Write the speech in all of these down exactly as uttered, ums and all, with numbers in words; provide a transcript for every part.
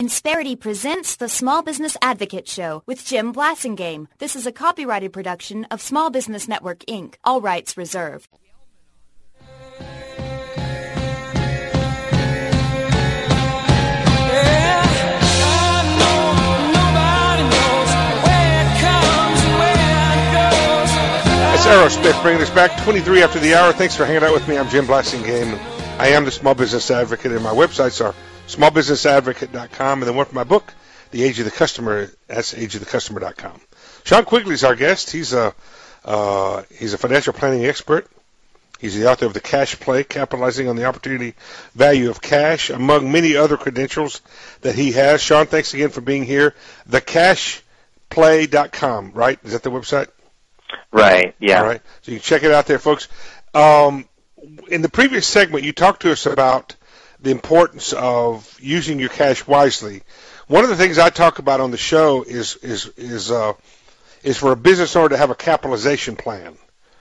Insperity presents the Small Business Advocate Show with Jim Blasingame. This is a copyrighted production of Small Business Network, Incorporated. All rights reserved. It's Aerosmith bringing us back twenty-three after the hour. Thanks for hanging out with me. I'm Jim Blasingame. I am the Small Business Advocate, and my websites are small business advocate dot com, and then one for my book, The Age of the Customer. That's age of the customer dot com. Sean Quigley's our guest. He's a uh, he's a financial planning expert. He's the author of The Cash Play, Capitalizing on the Opportunity Value of Cash, among many other credentials that he has. Sean, thanks again for being here. the cash play dot com, right? Is that the website? Right, yeah. All right. So you can check it out there, folks. Um, in the previous segment, you talked to us about the importance of using your cash wisely. One of the things I talk about on the show is is is uh, is for a business owner to have a capitalization plan,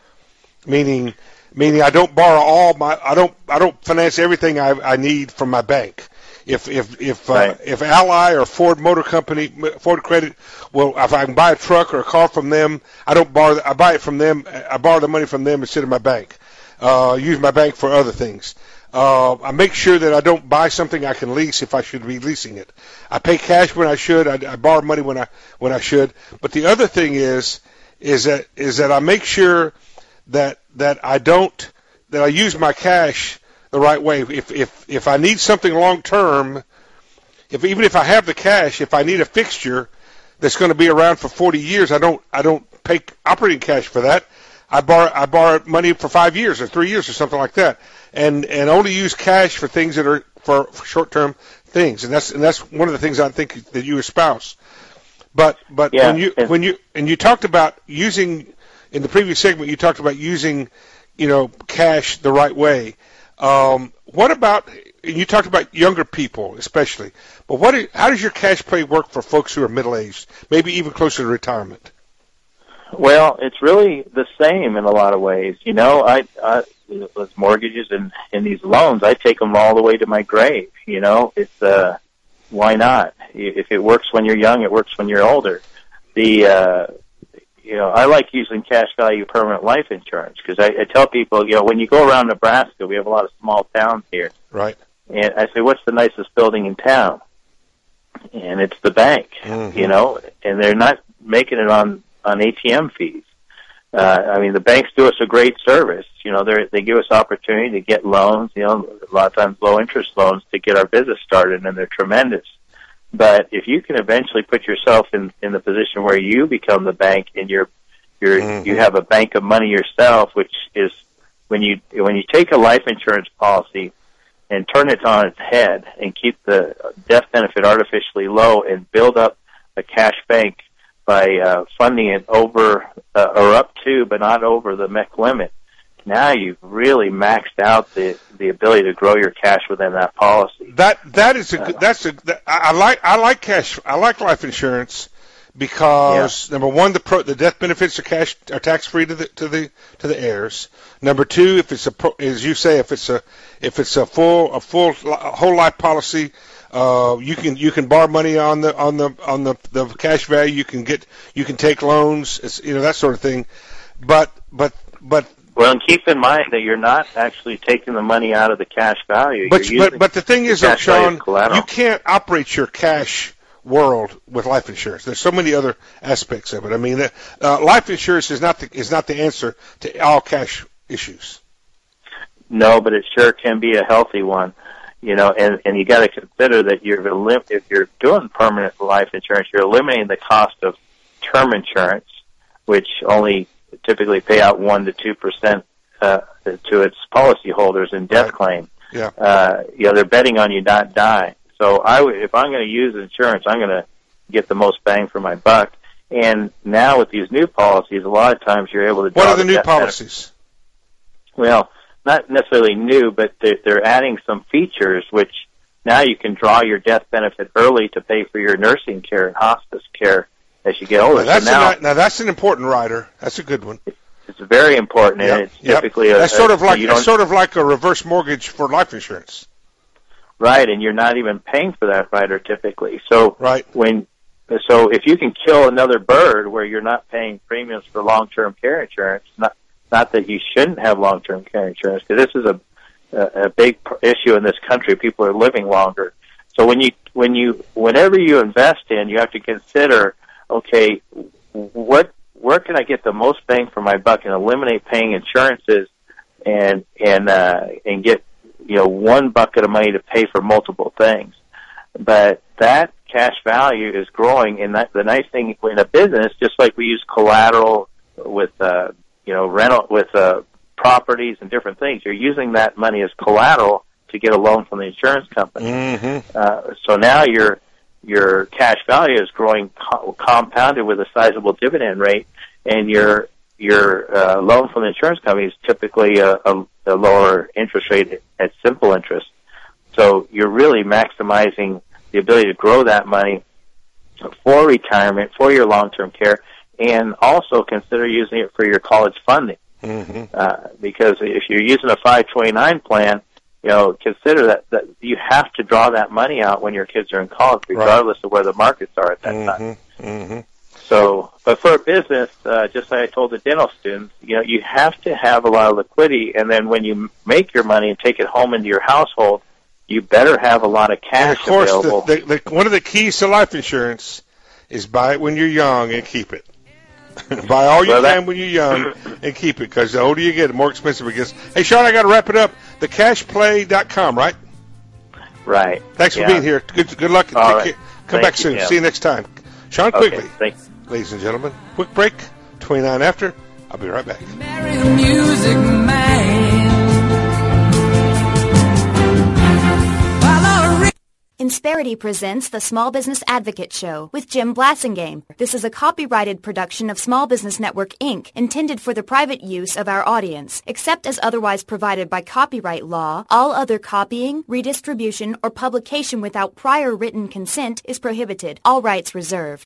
meaning meaning I don't borrow all my I don't I don't finance everything I, I need from my bank. If if if uh, right. if Ally or Ford Motor Company, Ford Credit, well, if I can buy a truck or a car from them, I don't borrow. I buy it from them. I borrow the money from them instead of my bank. Uh, use my bank for other things. Uh, I make sure that I don't buy something I can lease if I should be leasing it. I pay cash when I should. I, I borrow money when I when I should. But the other thing is is that is that I make sure that that I don't that I use my cash the right way. If if if I need something long term, if even if I have the cash, if I need a fixture that's going to be around for forty years, I don't I don't pay operating cash for that. I borrow I borrow money for five years or three years or something like that, and and only use cash for things that are for, for short term things, and that's and that's one of the things I think that you espouse. But but yeah, when you when you and you talked about using in the previous segment, you talked about using you know cash the right way. Um, what about, you talked about younger people especially, but what? Is, how does your cash play work for folks who are middle-aged, maybe even closer to retirement? Well, it's really the same in a lot of ways. You know, I, I with mortgages and, and these loans, I take them all the way to my grave. You know, it's, uh, why not? If it works when you're young, it works when you're older. The, uh, You know, I like using cash value permanent life insurance because I, I tell people, you know, when you go around Nebraska, we have a lot of small towns here. Right. And I say, what's the nicest building in town? And it's the bank, mm-hmm. you know, and they're not making it on, on A T M fees. Uh, I mean, the banks do us a great service. You know, they they give us opportunity to get loans, you know, a lot of times low interest loans to get our business started, and they're tremendous. But if you can eventually put yourself in, in the position where you become the bank and you're, you're, mm-hmm. you have a bank of money yourself, which is when you, when you take a life insurance policy and turn it on its head and keep the death benefit artificially low and build up a cash bank by uh, funding it over uh, or up to, but not over the M E C limit, now you've really maxed out the the ability to grow your cash within that policy. That that is a uh, that's a that, I like I like cash I like life insurance because yeah. number one, the pro, the death benefits are cash are tax free to the to the to the heirs. Number two, if it's a pro, as you say, if it's a if it's a full a full a whole life policy, uh, you can you can borrow money on the on the on the the cash value. You can get you can take loans, it's, you know that sort of thing. But but but. Well, and keep in mind that you're not actually taking the money out of the cash value. But but but the thing is, though, Sean, you can't operate your cash world with life insurance. There's so many other aspects of it. I mean, uh, life insurance is not the, is not the answer to all cash issues. No, but it sure can be a healthy one. You know, and and you got to consider that you're elim- if you're doing permanent life insurance, you're eliminating the cost of term insurance, which only typically pay out one to two percent uh, to its policyholders in death right. claim. Yeah. Uh, you know, they're betting on you not die. So I w- if I'm going to use insurance, I'm going to get the most bang for my buck. And now with these new policies, a lot of times you're able to. What are the, the new policies? Benefit. Well, not necessarily new, but they're, they're adding some features which now you can draw your death benefit early to pay for your nursing care and hospice care as you get older. Now that's, so now, a, now that's an important rider. That's a good one. It's very important, and yep. it's typically yep. a, that's sort of like a, that's sort of like a reverse mortgage for life insurance. Right, and you're not even paying for that rider typically. So right. when so if you can kill another bird where you're not paying premiums for long-term care insurance, not not that you shouldn't have long-term care insurance, because this is a a big issue in this country. People are living longer. So when you when you whenever you invest in, you have to consider, okay, what where can I get the most bang for my buck and eliminate paying insurances and and uh, and get you know one bucket of money to pay for multiple things. But that cash value is growing, and that the nice thing in a business, just like we use collateral with uh, you know rental with uh, properties and different things, you're using that money as collateral to get a loan from the insurance company. Mm-hmm. Uh, so now your your cash value is growing co- compounded with a sizable dividend rate, and your your uh, loan from the insurance company is typically a, a, a lower interest rate at simple interest. So you're really maximizing the ability to grow that money for retirement, for your long-term care, and also consider using it for your college funding. Mm-hmm. Uh, because if you're using a five twenty-nine plan, you know, consider that, that you have to draw that money out when your kids are in college, regardless right. of where the markets are at that mm-hmm. time. Mm-hmm. So, but for a business, uh, just like I told the dental students, you know, you have to have a lot of liquidity, and then when you make your money and take it home into your household, you better have a lot of cash and of course, available. The, the, the, one of the keys to life insurance is buy it when you're young and keep it. Buy all you well, can that, when you're young and keep it, because the older you get, the more expensive it gets. Hey, Sean, I got to wrap it up. the cash play dot com, right? Right. Thanks yeah. for being here. Good, good luck. All Take right. care. Come Thank back you, soon. Tim. See you next time. Sean Okay, Quigley. thanks. Ladies and gentlemen, quick break. twenty-nine after. I'll be right back. Merry music man. Insperity presents the Small Business Advocate Show with Jim Blasingame. This is a copyrighted production of Small Business Network, Incorporated, intended for the private use of our audience. Except as otherwise provided by copyright law, all other copying, redistribution, or publication without prior written consent is prohibited. All rights reserved.